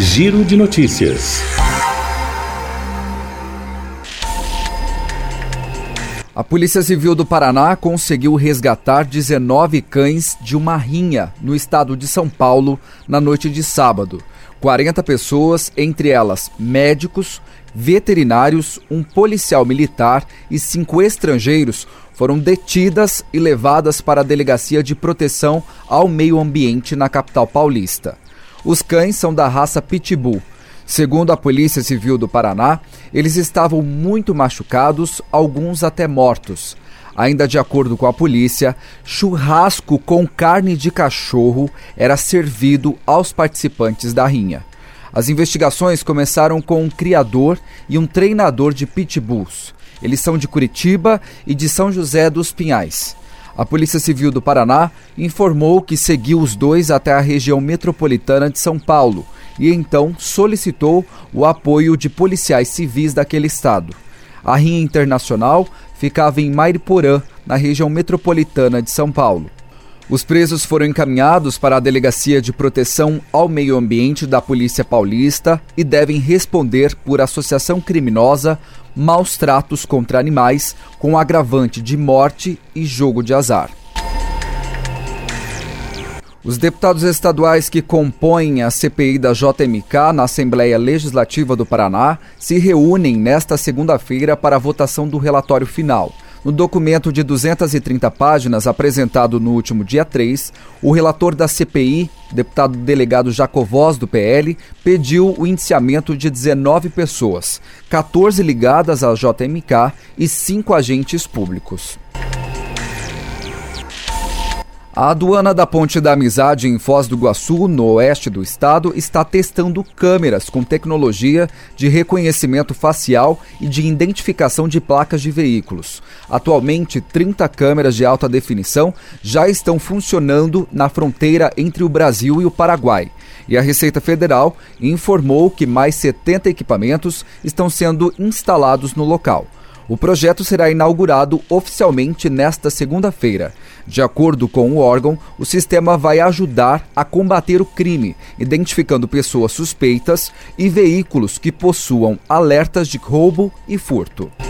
Giro de notícias. A Polícia Civil do Paraná conseguiu resgatar 19 cães de uma rinha no estado de São Paulo na noite de sábado. 40 pessoas, entre elas médicos, veterinários, um policial militar e 5 estrangeiros, foram detidas e levadas para a Delegacia de Proteção ao Meio Ambiente na capital paulista. Os cães são da raça Pitbull. Segundo a Polícia Civil do Paraná, eles estavam muito machucados, alguns até mortos. Ainda de acordo com a polícia, churrasco com carne de cachorro era servido aos participantes da rinha. As investigações começaram com um criador e um treinador de pitbulls. Eles são de Curitiba e de São José dos Pinhais. A Polícia Civil do Paraná informou que seguiu os dois até a região metropolitana de São Paulo e então solicitou o apoio de policiais civis daquele estado. A rinha internacional ficava em Mariporã, na região metropolitana de São Paulo. Os presos foram encaminhados para a Delegacia de Proteção ao Meio Ambiente da Polícia Paulista e devem responder por associação criminosa, maus tratos contra animais, com agravante de morte e jogo de azar. Os deputados estaduais que compõem a CPI da JMK na Assembleia Legislativa do Paraná se reúnem nesta segunda-feira para a votação do relatório final. No documento de 230 páginas apresentado no último dia 3, o relator da CPI, deputado delegado Jacovós, do PL, pediu o indiciamento de 19 pessoas, 14 ligadas à JMK e 5 agentes públicos. A aduana da Ponte da Amizade em Foz do Iguaçu, no oeste do estado, está testando câmeras com tecnologia de reconhecimento facial e de identificação de placas de veículos. Atualmente, 30 câmeras de alta definição já estão funcionando na fronteira entre o Brasil e o Paraguai. E a Receita Federal informou que mais 70 equipamentos estão sendo instalados no local. O projeto será inaugurado oficialmente nesta segunda-feira. De acordo com o órgão, o sistema vai ajudar a combater o crime, identificando pessoas suspeitas e veículos que possuam alertas de roubo e furto.